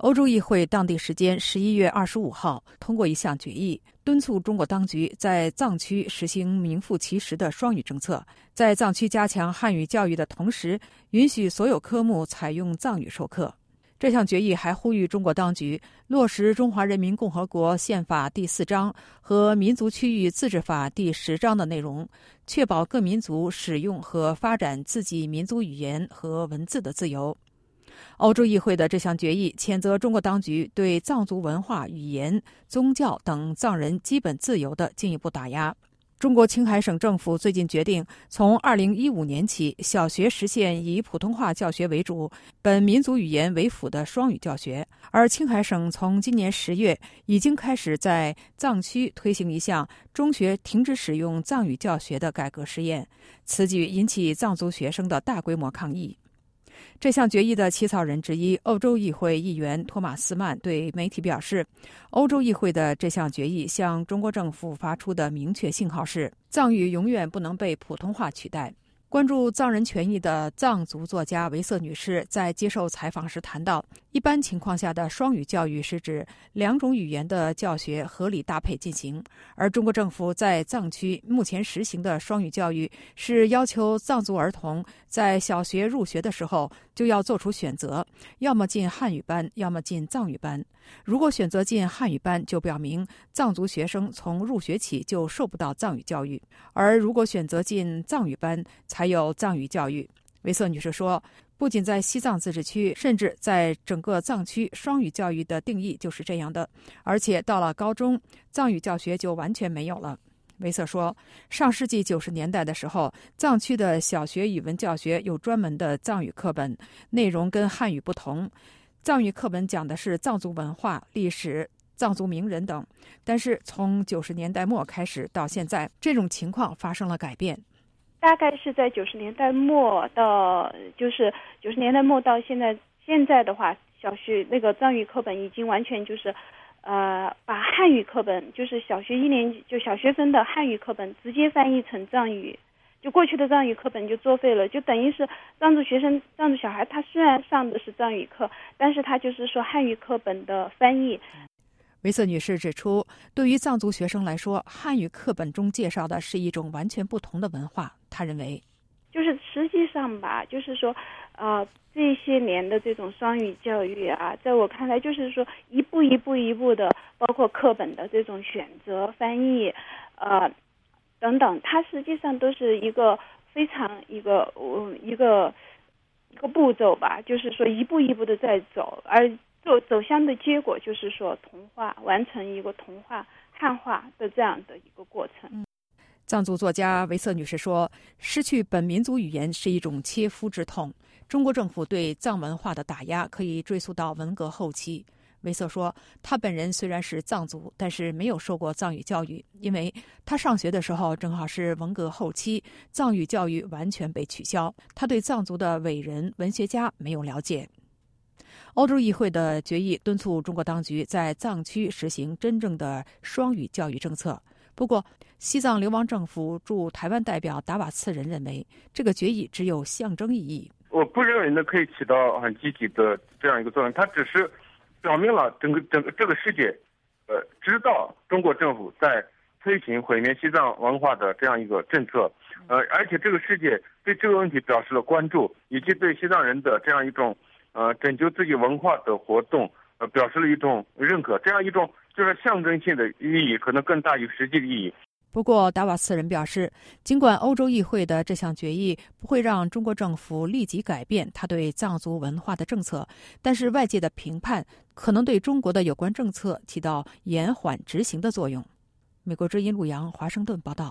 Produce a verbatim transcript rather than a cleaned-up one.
欧洲议会当地时间十一月二十五号通过一项决议，敦促中国当局在藏区实行名副其实的双语政策，在藏区加强汉语教育的同时，允许所有科目采用藏语授课。这项决议还呼吁中国当局落实《中华人民共和国宪法》第四章和《民族区域自治法》第十章的内容，确保各民族使用和发展自己民族语言和文字的自由。欧洲议会的这项决议谴责中国当局对藏族文化、语言、宗教等藏人基本自由的进一步打压。中国青海省政府最近决定，从二零一五年起，小学实现以普通话教学为主、本民族语言为辅的双语教学。而青海省从今年十月已经开始在藏区推行一项中学停止使用藏语教学的改革实验，此举引起藏族学生的大规模抗议。这项决议的起草人之一，欧洲议会议员托马斯曼对媒体表示，欧洲议会的这项决议向中国政府发出的明确信号是，藏语永远不能被普通话取代。关注藏人权益的藏族作家维瑟女士在接受采访时谈到，一般情况下的双语教育是指两种语言的教学合理搭配进行，而中国政府在藏区目前实行的双语教育是要求藏族儿童在小学入学的时候就要做出选择，要么进汉语班，要么进藏语班。如果选择进汉语班，就表明藏族学生从入学起就受不到藏语教育，而如果选择进藏语班，才有藏语教育。维瑟女士说，不仅在西藏自治区，甚至在整个藏区，双语教育的定义就是这样的，而且到了高中，藏语教学就完全没有了。维瑟说，上世纪九十年代的时候，藏区的小学语文教学有专门的藏语课本，内容跟汉语不同。藏语课本讲的是藏族文化、历史、藏族名人等，但是从九十年代末开始到现在，这种情况发生了改变。 大概是在九十年代末到就是九十年代末到现在，现在的话，小学那个藏语课本已经完全就是呃把汉语课本，就是小学一年级就小学生的汉语课本直接翻译成藏语。就过去的藏语课本就作废了，就等于是藏族学生、藏族小孩，他虽然上的是藏语课，但是他就是说汉语课本的翻译。 维瑟女士指出，对于藏族学生来说，汉语课本中介绍的是一种完全不同的文化。她认为， 就是实际上吧，就是说，呃，这些年的这种双语教育啊，在我看来，就是说一步一步一步的，包括课本的这种选择、翻译，呃。等等，它实际上都是一个非常一个嗯一个一个步骤吧，就是说一步一步的在走，而走走向的结果就是说同化，完成一个同化汉化的这样的一个过程。 嗯、藏族作家维瑟女士说，失去本民族语言是一种切肤之痛。中国政府对藏文化的打压可以追溯到文革后期。维瑟说，他本人虽然是藏族，但是没有受过藏语教育，因为他上学的时候正好是文革后期，藏语教育完全被取消，他对藏族的伟人、文学家没有了解。欧洲议会的决议敦促中国当局在藏区实行真正的双语教育政策。不过，西藏流亡政府驻台湾代表达瓦茨人认为，这个决议只有象征意义。 我不认为呢可以起到很积极的这样一个作用，它只是表明了整个整个这个世界，呃，知道中国政府在推行毁灭西藏文化的这样一个政策，呃，而且这个世界对这个问题表示了关注，以及对西藏人的这样一种呃拯救自己文化的活动，呃，表示了一种认可。这样一种就是象征性的意义，可能更大于实际的意义。 不过，达瓦茨人表示，尽管欧洲议会的这项决议不会让中国政府立即改变他对藏族文化的政策，但是外界的评判可能对中国的有关政策起到延缓执行的作用。美国之音陆洋华盛顿报道。